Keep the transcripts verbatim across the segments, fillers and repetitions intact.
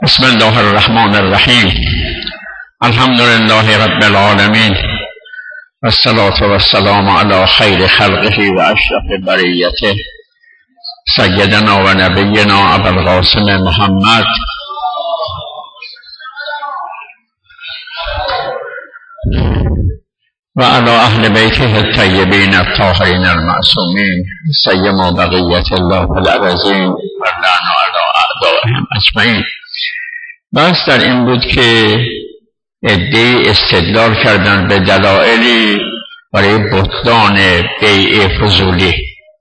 بسم الله الرحمن الرحیم. الحمد لله رب العالمین والصلاة والسلام علی خیر خلقه و اشرف بریته سیدنا و نبینا ابوالقاسم محمد و علی اهل بیته الطیبین الطاهرین المعصومین سیما بقیت الله العظیم و لعن علی اعدائهم اجمعین. بحث در این بود که عده‌ای استدلال کردن به دلایلی برای بطلان بیع فضولی.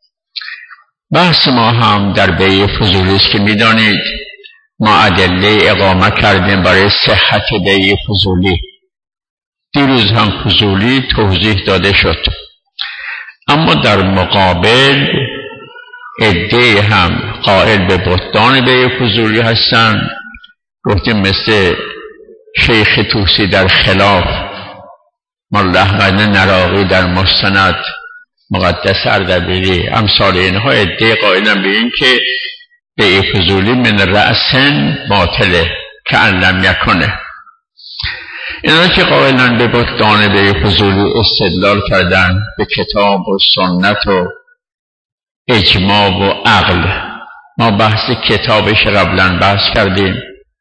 بحث ما هم در بیع فضولی است که می‌دانید ما ادله اقامه کردیم برای صحت بیع فضولی. دیروز هم فضولی توضیح داده شد، اما در مقابل عده‌ای هم قائل به بطلان بیع فضولی هستند. گفتیم مثل شیخ طوسی در خلاف، مولا احمد نراقی در مستند، مقدس اردبیلی، امثال اینها عده قائلن به این که بیع فضولی من رأسن باطله که ان لم یکنه. اینا که قائلن به بطلان بیع فضولی استدلال کردن به کتاب و سنت و اجماع و عقل. ما بحث کتابش قبلا بحث کردیم،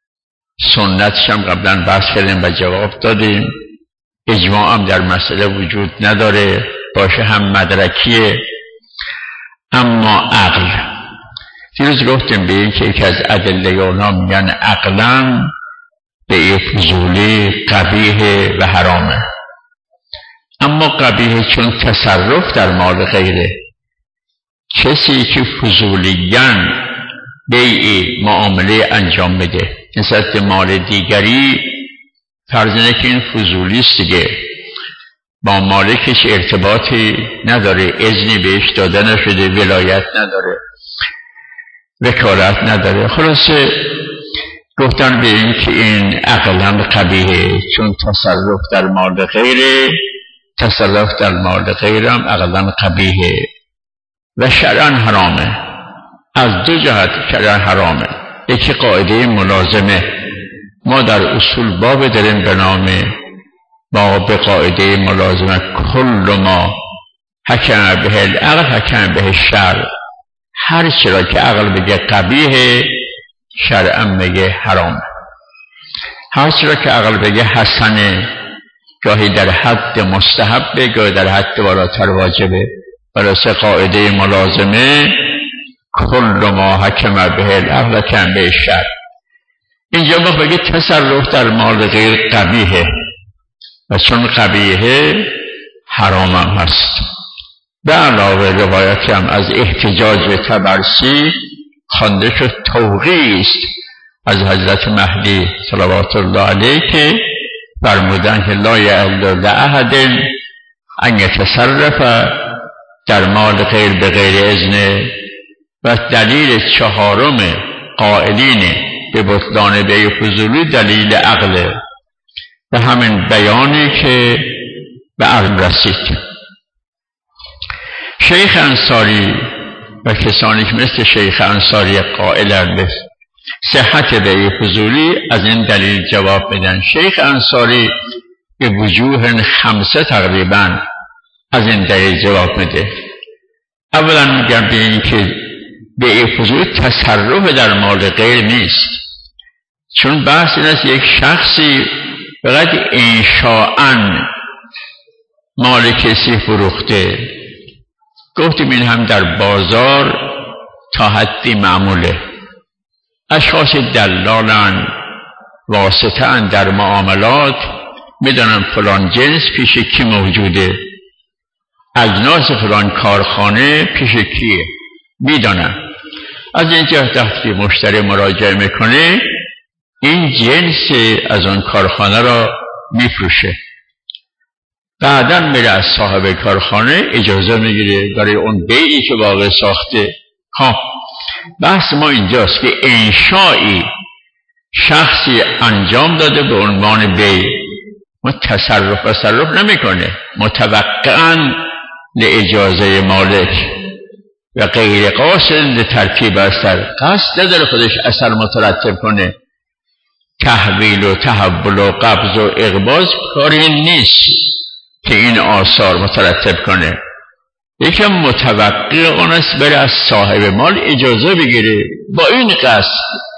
سنتش هم قبلا بحث کردیم و جواب دادیم. اجماع هم در مسئله وجود نداره، باشه هم مدرکیه. اما عقل، دیروز گفتیم به این که یکی از ادله اونا میگن عقلا بیع فضولی قبیح و حرامه. اما قبیح چون تصرف در مال غیره. کسی که فضولیان بیع معامله انجام بده نسبت مال دیگری، فرض اینه که این فضولیست دیگه، با مالکش ارتباطی نداره، اذنی بهش داده نشده، ولایت نداره، وکالت نداره. خلاصه گفتن به این که این عقلا قبیحه، چون تصرف در مال غیره، تصرف در مال غیرم عقلا قبیحه و شرعاً حرامه. از دو جهت شرعاً حرامه. یکی قاعده ملازمه، ما در اصول باب داریم به نام باب قاعده ملازمه، کل ما حکم به العقل حکم به الشرع. هر چرا که عقل بگه قبیحه، شرعاً بگه حرامه. هر چرا که عقل بگه حسنه، گاهی در حد مستحبه، گاهی در حد بالاتر واجبه. برای قاعده ملازمه کل ما حکم به العقل حکم به الشرع. اینجا ما بگه تصرف در مال غیر قبیحه و چون قبیحه حرام هم هست. به علاوه روایتی هم از احتجاج به طبرسی خوانده شد توقیعی است از حضرت مهدی صلوات الله علیه که فرمودن که لا یحل لاحد ان یتصرف در مال غیر به غیر اذن. و دلیل چهارم قائلین به بطلان بیع فضولی دلیل عقله و همین بیانی که به عقل رسید. شیخ انصاری و کسانی که مثل شیخ انصاری قائلند به صحت بیع فضولی از این دلیل جواب میدن. شیخ انصاری به وجوه خمسه تقریبا از این دلیل جواب میده. اولا میگم به این که بیع فضولی تصرف در مال غیر نیست، چون بحث این است یک شخصی فقط انشاءً مال کسی فروخته. گفتیم این هم در بازار تا حدی معموله. اشخاص دلالن، واسطه‌اند در معاملات، میدونن فلان جنس پیش کی موجوده، اجناس فلان کارخانه پیش کیه، میدونن. از این جهت وقتی مشتری مراجعه میکنه این جنس از اون کارخانه را میفروشه، بعدا میره از صاحب کارخانه اجازه میگیره برای اون بیعی که واقع ساخته. ها بحث ما اینجاست که انشایی شخصی انجام داده به عنوان بیع، ما تصرف تصرف نمیکنه، متوقعاً لاجازه مالک و غیر قاصد ترتیب اثر، قصد نداره خودش اثر مترتب کنه. تحویل و تحول و قبض و اقباض کار این نیست که این آثار مترتب کنه. یکم متوقع آن است بره از صاحب مال اجازه بگیره با این قصد.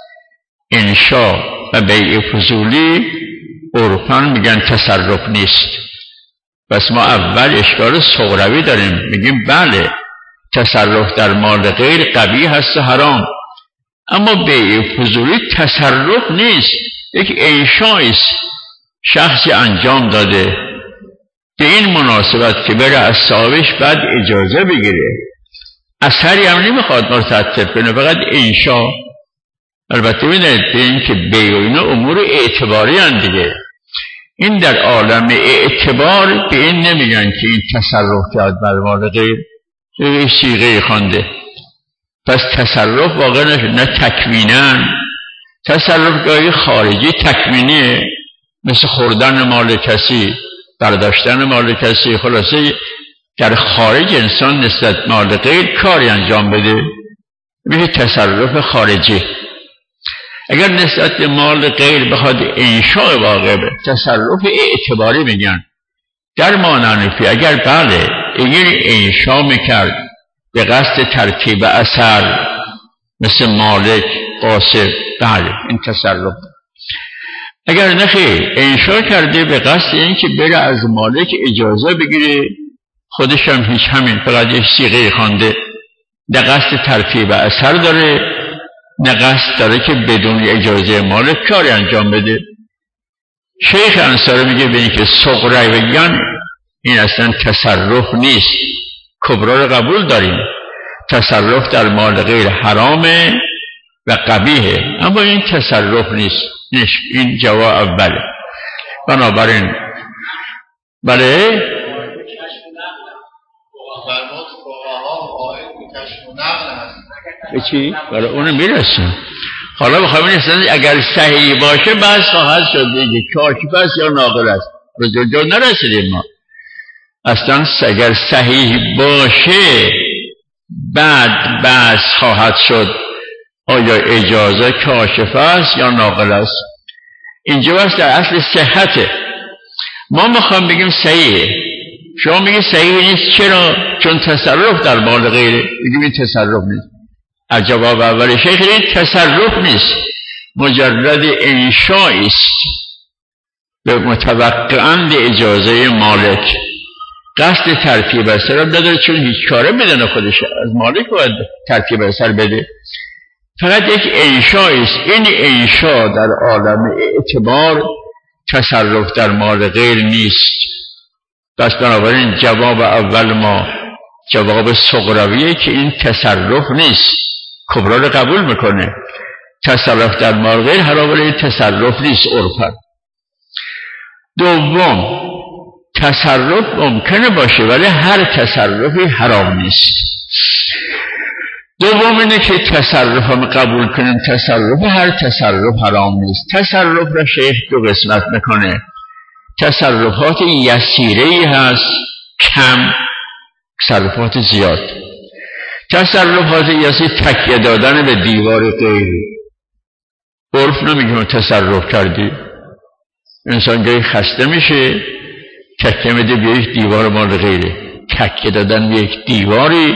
انشا و بیع فضولی عرفاً میگن تصرف نیست. پس ما اول اشکال صغروی داریم، میگیم بله تصرف در مال غیر قبیح هست و حرام، اما بیع فضولی تصرف نیست، یک انشایی است شخصی انجام داده به این مناسبت که بره از صاحبش بعد اجازه بگیره، اثری هم نمیخواد مرتب کنه، فقط انشا. البته ببینید به این که بیع و اینا امور اعتباری هست دیگه، این در عالم اعتبار به این نمیگن که این تصرف کرد بر مال غیر، این صیغه خوانده. پس تصرف واقعا نه تکوینن، تصرف گاهی خارجی تکوینیه، مثل خوردن مال کسی، برداشتن مال کسی، خلاصه در خارج انسان نسبت مال غیر کاری انجام بده، میشه تصرف خارجی. اگر نسبت مال غیر بخواد انشاء واقع به تصرف اعتباری میگن. در مانعنفی اگر بله اگر انشاء میکرد به قصد ترتیب اثر مثل مالک قاصد، بله این تصرف. اگر نخیر انشاء کرده به قصد این که بره از مالک اجازه بگیره، خودش هم هیچ همین فقط یک صیغه خوانده، نه قصد ترتیب اثر داره نه قصد داره که بدون اجازه مالک کاری انجام بده. شیخ انصاری میگه به این که صغرا بگن این اصلا تصرف نیست، کبرا رو قبول داریم، تصرف در مال غیر حرامه و قبیحه، اما این تصرف نیست. این جواب اوله. بنابراین بله به چی؟ برای اونو میرسیم. حالا بخواهیم این اگر صحیح باشه بحث خواهد شد دیگه کاشف است یا ناقل است، رجوع جا نرسیدیم ما. اصلا اگر صحیح باشه بعد بحث خواهد شد آیا اجازه کاشف است یا ناقل است. اینجا بس در اصل صحته. ما میخوام بگیم صحیحه، شما میگید صحیح نیست. چرا؟ چون تصرف در مال غیره. میگیم این تصرف نیست. از جواب اول شیخ این تصرف نیست، مجرد انشایی است به متوقعاً اجازه مالک. قصد ترتیب اثر هم نداره چون هیچ کاره بدن خودش، از مالک باید ترتیب اثر بده، فقط یک انشایی است. این انشا در عالم اعتبار تصرف در مال غیر نیست. پس بنابراین جواب اول ما جواب صغرویه که این تصرف نیست، کبرا رو قبول میکنه. تصرف در مال غیر حرام، ولی تصرف نیست عرفاً. دوم تصرف ممکنه باشه ولی هر تصرفی حرام نیست. دوم اینه که تصرف هم قبول کنیم، تصرف هر تصرف حرام نیست. تصرف را شیخ دو قسمت میکنه، تصرفات یسیره‌ای هست کم، تصرفات زیاد. تصرفات یسیر تکیه دادن به دیوار غیر، عرف نمیگه تصرف کردی. انسان گاهی خسته میشه تکیه میده به یک دیوار مال غیره، تکیه دادن به یک دیواری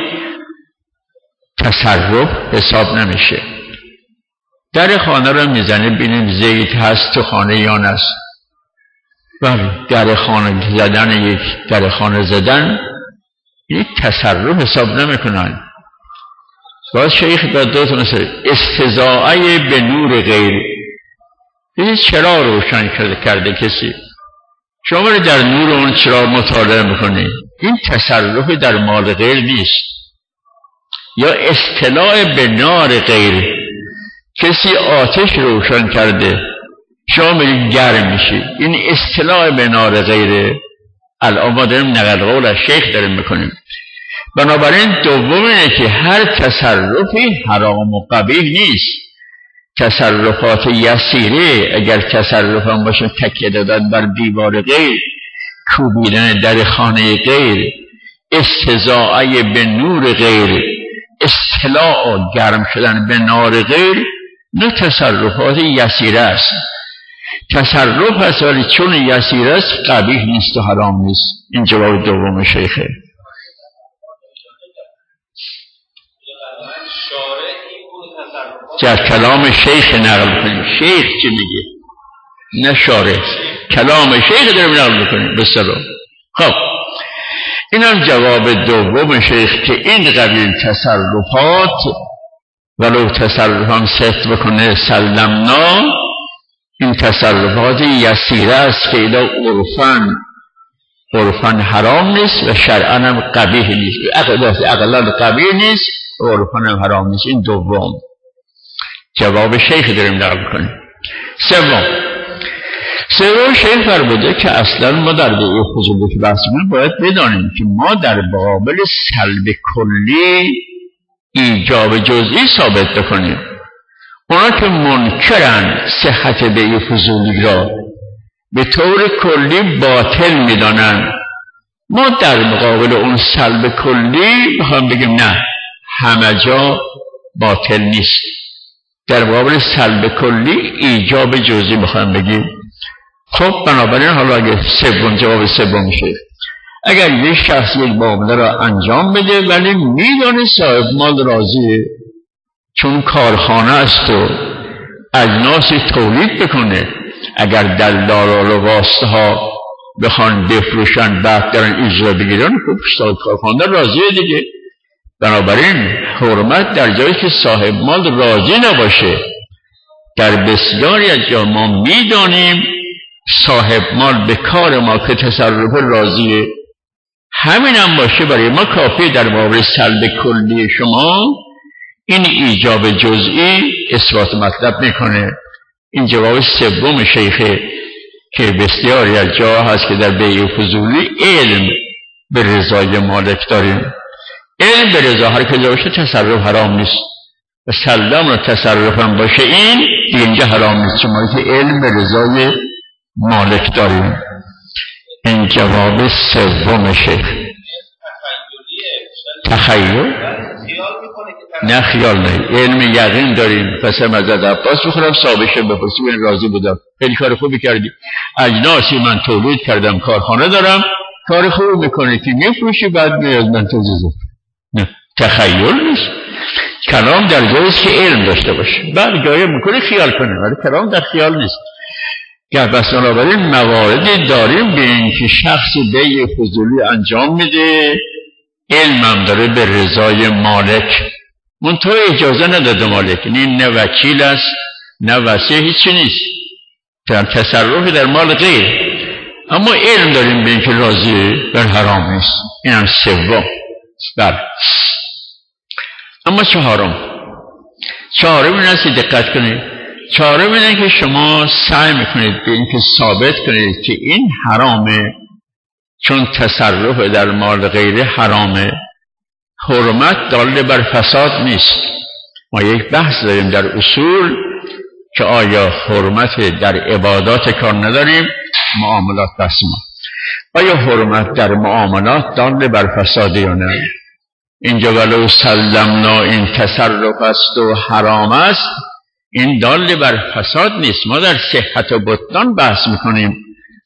تصرف حساب نمیشه. در خانه رو میزنه ببینیم زیت هست تو خانه یا نست. بله در خانه زدن، یک در خانه زدن یک تصرف حساب نمیکنن. باز شیخ داد دو تا مثل استضاعه به نور غیر. این چرا روشن کرده, کرده کسی، شما رو در نور اون چرا مطالعه میکنید، این تصرف در مال غیر نیست. یا اصطلاع به نار غیر، کسی آتش روشن کرده شما میگید گرم میشی، این اصطلاع به نار غیره. الان ما داریم نقل قول از شیخ داریم میکنیم. بنابراین دوم اینه که هر تصرفی حرام و قبیح نیست. تصرفات یسیره اگر تصرف هم باشه تکیه دادن بر دیوار غیر، کوبیدن در خانه غیر، استضاعه به نور غیر، اصطلاع گرم شدن به نار غیر، نه تصرفات یسیره است. تصرف هست ولی چون یسیر است قبیح نیست و حرام نیست. این جواب دوم شیخه. که کلام شیخ نقل کنیم. شیخ چی میگه؟ نه شارع. کلام شیخ داریم نقل میکنیم. بسیار خب این هم جواب دوم شیخ که این قبیل تصرفات ولو تصرفان ست بکنه سلمنا، این تصرفات یسیره است که اینا عرفاً عرفاً حرام نیست و شرعاً هم قبیح نیست. اقلال قبیح نیست و عرفاً هم حرام نیست. این دوم جواب شیخ داریم نقل کنیم. سوم سوم شیخ فرموده که اصلا ما در بیع فضولی که بحث می‌کنیم باید بدانیم که ما در مقابل سلب کلی ایجاب جزئی ثابت بکنیم. اونا که منکرن صحت بیع فضولی را به طور کلی باطل میدانن، ما در مقابل اون سلب کلی بخوام بگیم نه همه جا باطل نیست، در مقابل سلب کلی ایجاب جزئی بخوام بگیم. خب بنابراین حالا اگه سوم جواب سوم میشه، اگر یک شخص یک معامله را انجام بده ولی میدونه صاحب مال راضیه، چون کارخانه است و اجناسی تولید بکنه، اگر دلال و واسطه ها بخوان بفروشن بعد درن اجرا بگیرن، خب صاحب کارخانه راضیه دیگه. بنابراین حرمت در جایی که صاحب مال راضی نباشه. در بسیاری از جا ما میدانیم صاحب مال به کار ما که تصرف راضیه، همین هم باشه برای ما کافی در مقابل سلب کلی شما این ایجاب جزئی اثبات مطلب میکنه. این جواب سوم شیخه که بسیاری از جا هست که در بیع فضولی علم به رضای مالک داریم. علم به رضا هر که باشه تصرف حرام نیست و سلام و تصرف هم باشه این دیگه اینجا حرام نیست، چون ما که علم به رضای مالک داریم. این جواب سوم شیخ. تخیل نه خیال نه، علم یقین داریم. پس هم از عباس بخورم صاحبش بپرسی این راضی بودم، خیلی کار خوبی کردی، اجناسی من تولید کردم، کارخانه دارم، کار خوبی میکنه که میفروشی بعد میاد من تو جزا. نه تخیل نیست، کلام در جاییست که علم داشته باشه. بعد جایی میکنه خیال کنه ولی کلام در خیال نیست. که بس بنابراین مواردی داریم به این که شخص بیع فضولی انجام میده، علمم داره به رضای مالک، منتها اجازه نداده مالک، این نه وکیل است نه وصیه، هیچی نیست، در تصرف در مال غیر، اما علم داریم به این که راضیه در حرام نیست. این هم سوم. بله اما چهارم چهارم این است دقت کنید. چهارم اینه که شما سعی میکنید به این که ثابت کنید که این حرامه، چون تصرف در مال غیر حرامه. حرمت دال بر فساد نیست. ما یک بحث داریم در اصول که آیا حرمت در عبادات کار نداریم، معاملات بحث ما، آیا حرمت در معاملات دال بر فساد یا نه؟ اینجا ولو سلمنا این تصرف است و حرام است، این دال بر فساد نیست. ما در صحت و بطلان بحث میکنیم.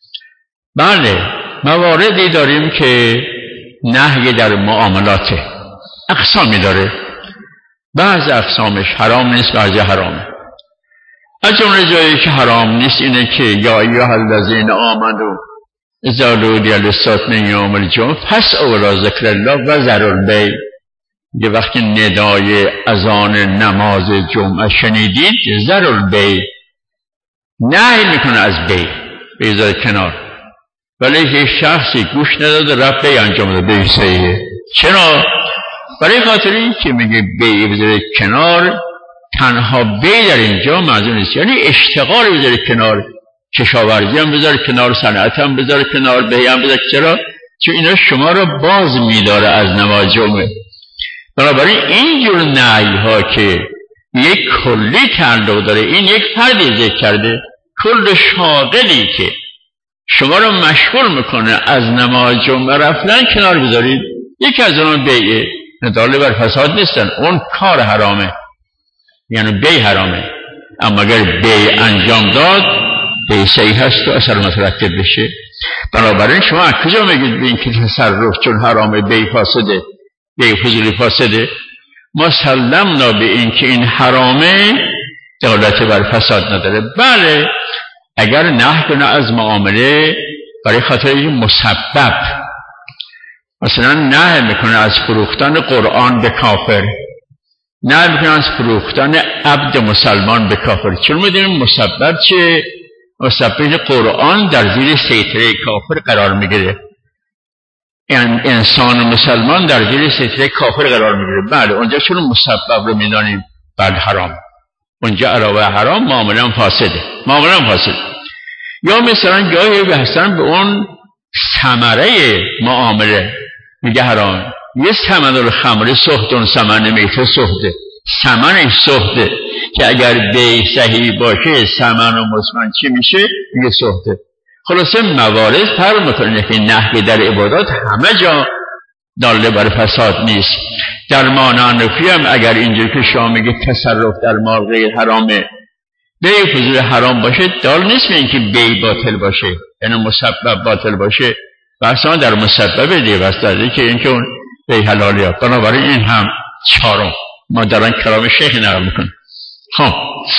بله مواردی داریم که نهی در معاملاته، اقسامی داره، بعض اقسامش حرام نیست، بعضی حرامه. از جمله جایی که حرام نیست اینه که یا ایها الذین آمنوا اذا نودی للصلاة من یوم الجمعة فاسعوا الی ذکر الله و ذروا البیع. یه وقتی ندای اذان نماز جمعه شنیدید ذروا البیع، نهی میکنه از بیع، بذار کنار. ولی که شخصی گوش نداده رفت بیع انجام داده، بیع صحیحه. چرا؟ برای خاطر این که میگه بیع بذاره کنار، تنها بیع در اینجا منظور نیست، یعنی اشتغال بذاره کنار، کشاورزی هم بذاره کنار، صنعت هم بذاره کنار، بیع هم بذاره. چرا؟ چون اینا شما رو باز میداره از نماز جمعه. بنابراین اینجور نهی ها که یک کلی تعلق داره، این یک فردی ذکر کرده، کل شاغلی که شما رو مشغول میکنه از نماز جمعه رفتن کنار بذارید. یکی از اون بیعه، دال بر فساد نیستن، اون کار حرامه، یعنی بیع حرامه. اما اگر بیع انجام داد به صحیح هست و اثر مترتب بشه. بنابراین شما از کجا میگید به این که تصرف چون حرامه بی فاسده، بی فضولی فاسده؟ مسلمنا به این که این حرامه دولت بر فساد نداره. بله اگر نهی کنه از معامله برای خاطر مسبب، مثلا نهی میکنه از فروختن قرآن به کافر، نهی میکنه از فروختن عبد مسلمان به کافر، چون میدونیم مسبب چه؟ مسبب قرآن در زیر سیطره کافر قرار میگیره، یعنی انسان مسلمان در زیر سیطره کافر قرار میگیره. بله اونجا چون مسبب رو میدانیم بعد حرام، اونجا علاوه حرام معامله فاسده، معامله فاسده. یا مثلا گاهی بحثن به اون ثمره معامله میگه حرام. یه ثمن الخمر سحتون ثمن میته سحته، ثمنش سحته که اگر بی صحیح باشه ثمن و مزمن چی میشه؟ میگه سحته. خلاصه موارد فرق میکنه که نحوی در عبادات همه جا داله بر فساد نیست. در مانعنفی هم اگر اینجور که شما میگه تصرف در مال غیر حرامه، بی فضول حرام باشه، دال نیست به اینکه بی باطل باشه، یعنی مسبب باطل باشه، بحثان در مسبب دیگه بس داره که اینکه اون بی حلالیات. بنابراین این هم چهارم ما در آن کلام شیخ نقل میکنیم. خب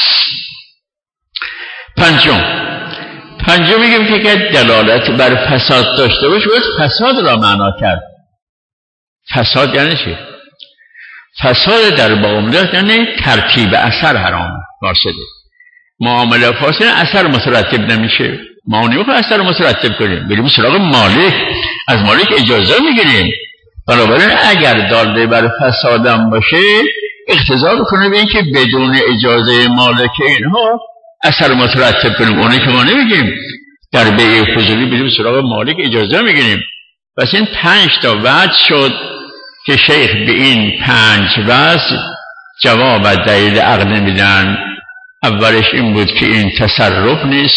پنجم پنجم میگیم که اگر دلالت بر فساد داشته باشه باید فساد را معنا کرد. فساد یعنی چی؟ فساد در معاملات یعنی ترتیب اثر حرام فاسده. معامله فاسد اثر مترتب نمیشه، ما نمیخوایم اثر مترتب کنیم، بریم سراغ مالک، از مالک اجازه میگیریم. بنابراین اگر داله بر فسادم باشه اقتضا بکنه به این که بدون اجازه مالک اینها اثر مترتب کنیم، اونه که ما نمیگیم. در بیع فضولی بریم سراغ مالک اجازه میگیریم. پس این پنج تا وجه شد که شیخ به این پنج وجه جواب از دلیل عقل میدن. اولش این بود که این تصرف نیست،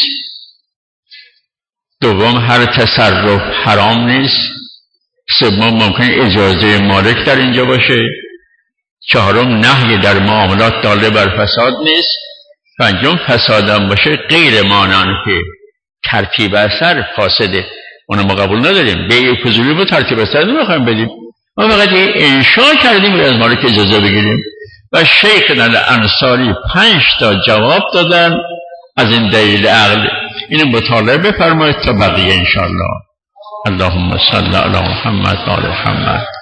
دوم هر تصرف حرام نیست، سوم ممکن اجازه مالک در اینجا باشه، چهارم نهی در معاملات داله بر فساد نیست، پنجم فسادم باشه غیر مانند که ترتیب اثر فاسده، اونو ما قبول نداریم. بیع فضولی با ترتیب اثر نمیخوایم بدیم، ما فقط انشاء کردیم از مالک اجازه بگیریم. و شیخ الانصاری پنج تا جواب دادن از این دلیل عقل. اینو مطالعه بفرمایید تا بقیه انشاءالله. اللهم صل علی محمد و آل محمد.